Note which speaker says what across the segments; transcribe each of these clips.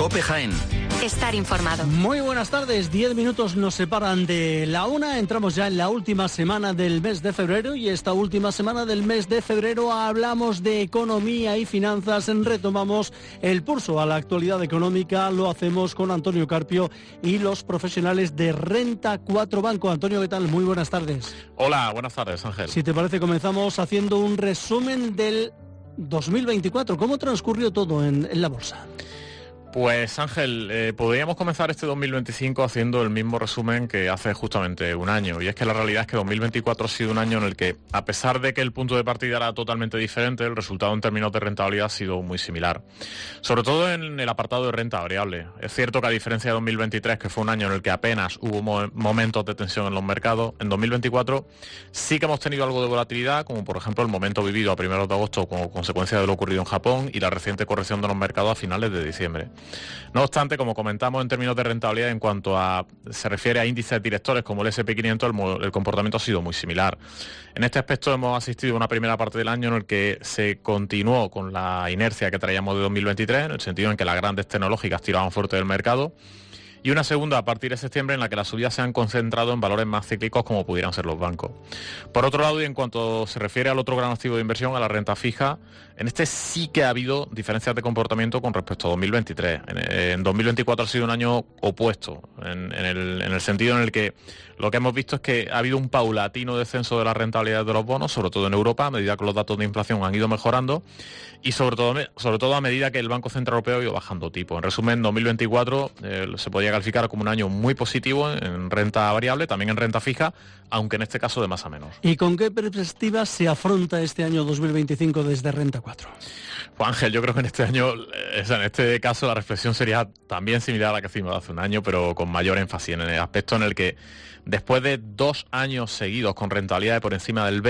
Speaker 1: COPE Jaén.
Speaker 2: Estar informado.
Speaker 3: Muy buenas tardes, 10 minutos nos separan de la 1, entramos ya en la última semana del mes de febrero y esta última semana del mes de febrero hablamos de economía y finanzas, retomamos el pulso a la actualidad económica, lo hacemos con Antonio Carpio y los profesionales de Renta 4 Banco. Antonio, ¿qué tal? Muy buenas tardes.
Speaker 4: Hola, buenas tardes, Ángel.
Speaker 3: Si te parece, comenzamos haciendo un resumen del 2024. ¿Cómo transcurrió todo en la bolsa?
Speaker 4: Pues Ángel, podríamos comenzar este 2025 haciendo el mismo resumen que hace justamente un año, y es que la realidad es que 2024 ha sido un año en el que, a pesar de que el punto de partida era totalmente diferente, el resultado en términos de rentabilidad ha sido muy similar, sobre todo en el apartado de renta variable. Es cierto que a diferencia de 2023, que fue un año en el que apenas hubo momentos de tensión en los mercados, en 2024 sí que hemos tenido algo de volatilidad, como por ejemplo el momento vivido a primeros de agosto como consecuencia de lo ocurrido en Japón y la reciente corrección de los mercados a finales de diciembre. No obstante, como comentamos en términos de rentabilidad, en cuanto se refiere a índices directores como el S&P500, el comportamiento ha sido muy similar. En este aspecto hemos asistido a una primera parte del año en el que se continuó con la inercia que traíamos de 2023, en el sentido en que las grandes tecnológicas tiraban fuerte del mercado, y una segunda a partir de septiembre en la que las subidas se han concentrado en valores más cíclicos como pudieran ser los bancos. Por otro lado, y en cuanto se refiere al otro gran activo de inversión, a la renta fija, en este sí que ha habido diferencias de comportamiento con respecto a 2023. En 2024 ha sido un año opuesto, en el sentido en el que lo que hemos visto es que ha habido un paulatino descenso de la rentabilidad de los bonos, sobre todo en Europa, a medida que los datos de inflación han ido mejorando, y sobre todo a medida que el Banco Central Europeo ha ido bajando tipo. En resumen, 2024 se podía calificar como un año muy positivo en renta variable, también en renta fija, aunque en este caso de más a menos.
Speaker 3: ¿Y con qué perspectiva se afronta este año 2025 desde Renta 4?
Speaker 4: Pues Ángel, yo creo que en este año, en este caso la reflexión sería también similar a la que hicimos hace un año, pero con mayor énfasis en el aspecto en el que después de 2 años seguidos con rentabilidades por encima del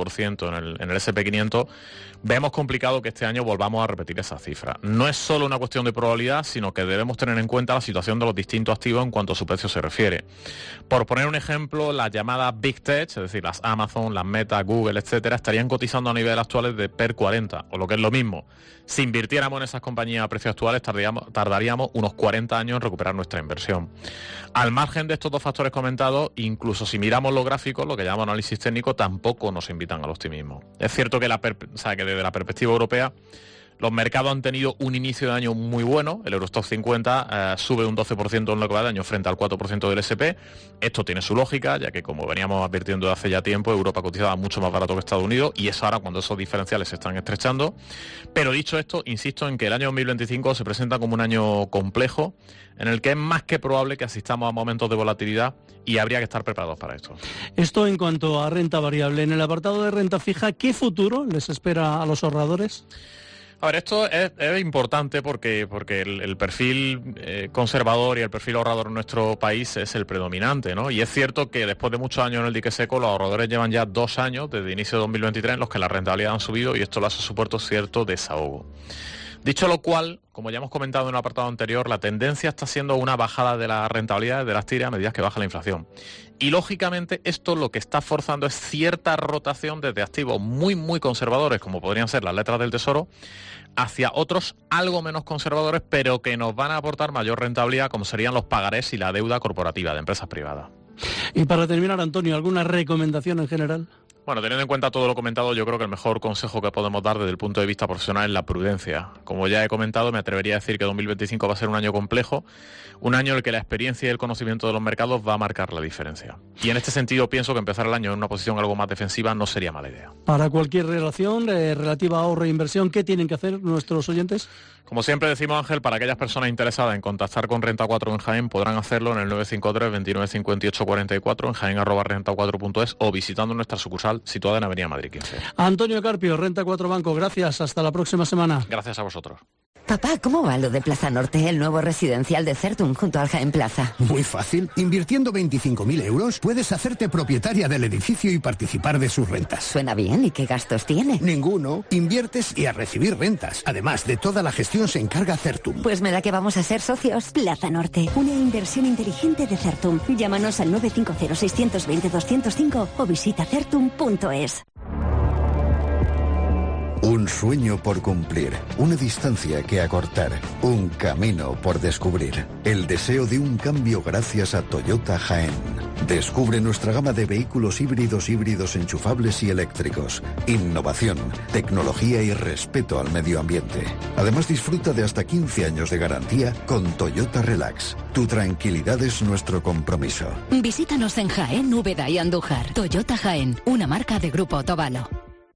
Speaker 4: 20% en el S&P500, vemos complicado que este año volvamos a repetir esa cifra. No es solo una cuestión de probabilidad, sino que debemos tener en cuenta la situación de los distintos activos en cuanto a su precio se refiere. Por poner un ejemplo, las llamadas Big Tech, es decir, las Amazon, las Meta, Google, etcétera, estarían cotizando a niveles actuales de PER 40, o lo que es lo mismo. Si invirtiéramos en esas compañías a precios actuales, tardaríamos unos 40 años en recuperar nuestra inversión. Al margen de estos dos factores comentados, incluso si miramos los gráficos, lo que llamamos análisis técnico, tampoco nos invitan al optimismo. Es cierto que desde la perspectiva europea, los mercados han tenido un inicio de año muy bueno. El Eurostoxx 50 sube un 12% en lo que va de año frente al 4% del S&P. Esto tiene su lógica, ya que como veníamos advirtiendo de hace ya tiempo, Europa cotizaba mucho más barato que Estados Unidos, y es ahora cuando esos diferenciales se están estrechando. Pero dicho esto, insisto en que el año 2025 se presenta como un año complejo, en el que es más que probable que asistamos a momentos de volatilidad, y habría que estar preparados para esto.
Speaker 3: Esto en cuanto a renta variable. En el apartado de renta fija, ¿qué futuro les espera a los ahorradores?
Speaker 4: A ver, esto es importante porque el perfil conservador y el perfil ahorrador en nuestro país es el predominante, ¿no? Y es cierto que después de muchos años en el dique seco, los ahorradores llevan ya 2 años, desde inicio de 2023, en los que la rentabilidad han subido, y esto lo ha supuesto cierto desahogo. Dicho lo cual, como ya hemos comentado en el apartado anterior, la tendencia está siendo una bajada de la rentabilidad de las tiras a medida que baja la inflación. Y lógicamente esto lo que está forzando es cierta rotación desde activos muy, muy conservadores, como podrían ser las letras del Tesoro, hacia otros algo menos conservadores, pero que nos van a aportar mayor rentabilidad, como serían los pagarés y la deuda corporativa de empresas privadas.
Speaker 3: Y para terminar, Antonio, ¿alguna recomendación en general?
Speaker 4: Bueno, teniendo en cuenta todo lo comentado, yo creo que el mejor consejo que podemos dar desde el punto de vista profesional es la prudencia. Como ya he comentado, me atrevería a decir que 2025 va a ser un año complejo, un año en el que la experiencia y el conocimiento de los mercados va a marcar la diferencia. Y en este sentido pienso que empezar el año en una posición algo más defensiva no sería mala idea.
Speaker 3: Para cualquier relación relativa a ahorro e inversión, ¿qué tienen que hacer nuestros oyentes?
Speaker 4: Como siempre decimos, Ángel, para aquellas personas interesadas en contactar con Renta 4 en Jaén, podrán hacerlo en el 953 29 58 44 en jaén@renta4.es o visitando nuestra sucursal situada en Avenida Madrid 15.
Speaker 3: Antonio Carpio, Renta 4 Banco, gracias. Hasta la próxima semana.
Speaker 4: Gracias a vosotros.
Speaker 2: Papá, ¿cómo va lo de Plaza Norte, el nuevo residencial de Certum junto al Jaén Plaza?
Speaker 5: Muy fácil. Invirtiendo 25.000 euros puedes hacerte propietaria del edificio y participar de sus rentas.
Speaker 2: Suena bien. ¿Y qué gastos tiene?
Speaker 5: Ninguno. Inviertes y a recibir rentas. Además, de toda la gestión se encarga Certum.
Speaker 2: Pues me da que vamos a ser socios.
Speaker 6: Plaza Norte, una inversión inteligente de Certum. Llámanos al 950-620-205 o visita certum.es.
Speaker 1: Un sueño por cumplir, una distancia que acortar, un camino por descubrir. El deseo de un cambio gracias a Toyota Jaén. Descubre nuestra gama de vehículos híbridos enchufables y eléctricos. Innovación, tecnología y respeto al medio ambiente. Además, disfruta de hasta 15 años de garantía con Toyota Relax. Tu tranquilidad es nuestro compromiso.
Speaker 7: Visítanos en Jaén, Úbeda y Andújar. Toyota Jaén, una marca de Grupo Otavalo.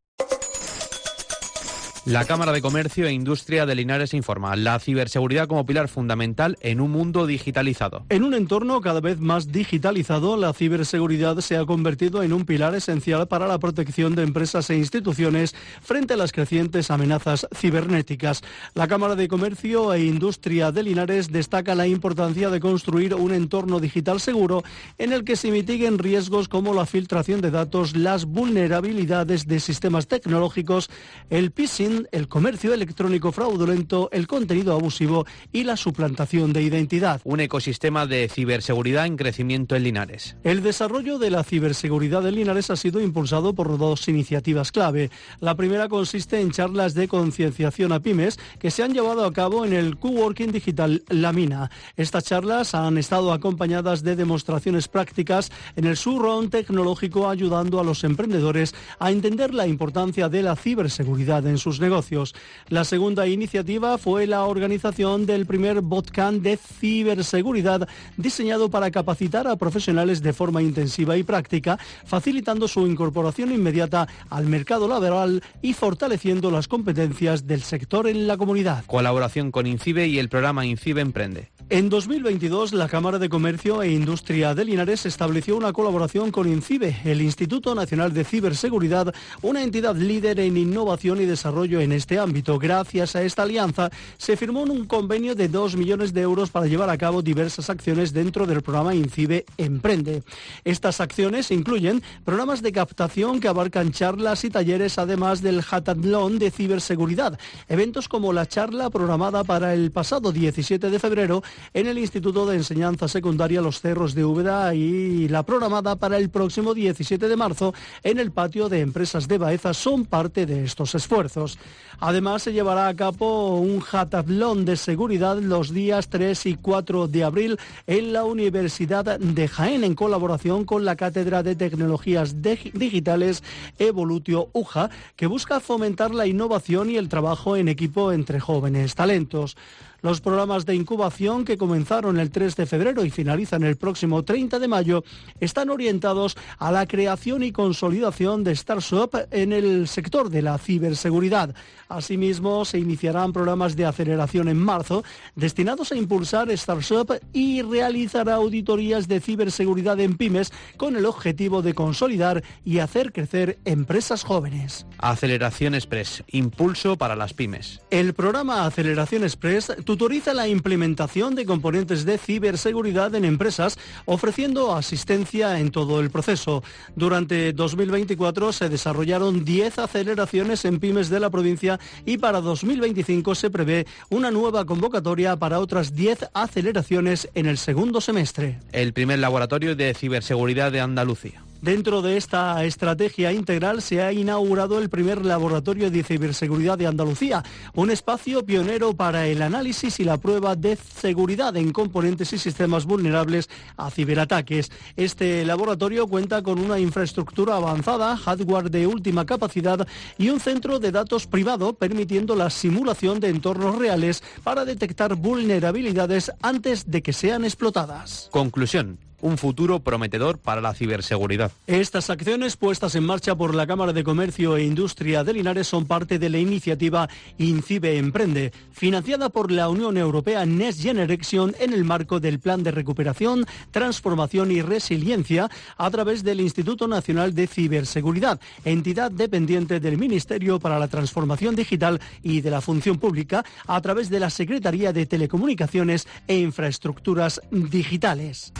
Speaker 8: La Cámara de Comercio e Industria de Linares informa. La ciberseguridad como pilar fundamental en un mundo digitalizado.
Speaker 3: En un entorno cada vez más digitalizado, la ciberseguridad se ha convertido en un pilar esencial para la protección de empresas e instituciones frente a las crecientes amenazas cibernéticas. La Cámara de Comercio e Industria de Linares destaca la importancia de construir un entorno digital seguro en el que se mitiguen riesgos como la filtración de datos, las vulnerabilidades de sistemas tecnológicos, el phishing, el comercio electrónico fraudulento, el contenido abusivo y la suplantación de identidad.
Speaker 8: Un ecosistema de ciberseguridad en crecimiento en Linares.
Speaker 3: El desarrollo de la ciberseguridad en Linares ha sido impulsado por dos iniciativas clave. La primera consiste en charlas de concienciación a pymes que se han llevado a cabo en el coworking digital La Mina. Estas charlas han estado acompañadas de demostraciones prácticas en el showroom tecnológico, ayudando a los emprendedores a entender la importancia de la ciberseguridad en sus negocios. La segunda iniciativa fue la organización del primer bootcamp de ciberseguridad diseñado para capacitar a profesionales de forma intensiva y práctica, facilitando su incorporación inmediata al mercado laboral y fortaleciendo las competencias del sector en la comunidad.
Speaker 8: Colaboración con INCIBE y el programa INCIBE Emprende.
Speaker 3: En 2022, la Cámara de Comercio e Industria de Linares estableció una colaboración con INCIBE, el Instituto Nacional de Ciberseguridad, una entidad líder en innovación y desarrollo en este ámbito. Gracias a esta alianza, se firmó un convenio de 2 millones de euros para llevar a cabo diversas acciones dentro del programa INCIBE Emprende. Estas acciones incluyen programas de captación que abarcan charlas y talleres, además del hackathon de ciberseguridad, eventos como la charla programada para el pasado 17 de febrero en el Instituto de Enseñanza Secundaria Los Cerros de Úbeda y la programada para el próximo 17 de marzo en el patio de Empresas de Baeza son parte de estos esfuerzos. Además, se llevará a cabo un hackathon de seguridad los días 3 y 4 de abril en la Universidad de Jaén, en colaboración con la Cátedra de Tecnologías Digitales Evolutio UJA, que busca fomentar la innovación y el trabajo en equipo entre jóvenes talentos. Los programas de incubación, que comenzaron el 3 de febrero y finalizan el próximo 30 de mayo, están orientados a la creación y consolidación de startups en el sector de la ciberseguridad. Asimismo, se iniciarán programas de aceleración en marzo destinados a impulsar startups y realizar auditorías de ciberseguridad en pymes con el objetivo de consolidar y hacer crecer empresas jóvenes.
Speaker 8: Aceleración Express, impulso para las pymes.
Speaker 3: El programa Aceleración Express tutoriza la implementación de componentes de ciberseguridad en empresas, ofreciendo asistencia en todo el proceso. Durante 2024 se desarrollaron 10 aceleraciones en pymes de la provincia y para 2025 se prevé una nueva convocatoria para otras 10 aceleraciones en el segundo semestre.
Speaker 8: El primer laboratorio de ciberseguridad de Andalucía.
Speaker 3: Dentro de esta estrategia integral se ha inaugurado el primer laboratorio de ciberseguridad de Andalucía, un espacio pionero para el análisis y la prueba de seguridad en componentes y sistemas vulnerables a ciberataques. Este laboratorio cuenta con una infraestructura avanzada, hardware de última capacidad y un centro de datos privado, permitiendo la simulación de entornos reales para detectar vulnerabilidades antes de que sean explotadas.
Speaker 8: Conclusión. Un futuro prometedor para la ciberseguridad.
Speaker 3: Estas acciones puestas en marcha por la Cámara de Comercio e Industria de Linares son parte de la iniciativa INCIBE Emprende, financiada por la Unión Europea Next Generation en el marco del Plan de Recuperación, Transformación y Resiliencia a través del Instituto Nacional de Ciberseguridad, entidad dependiente del Ministerio para la Transformación Digital y de la Función Pública, a través de la Secretaría de Telecomunicaciones e Infraestructuras Digitales.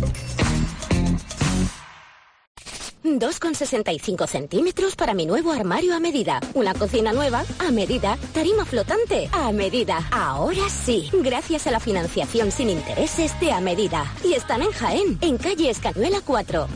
Speaker 9: 2,65 centímetros para mi nuevo armario a medida. Una cocina nueva a medida. Tarima flotante a medida. Ahora sí, gracias a la financiación sin intereses de A Medida. Y están en Jaén, en calle Escañuela 4.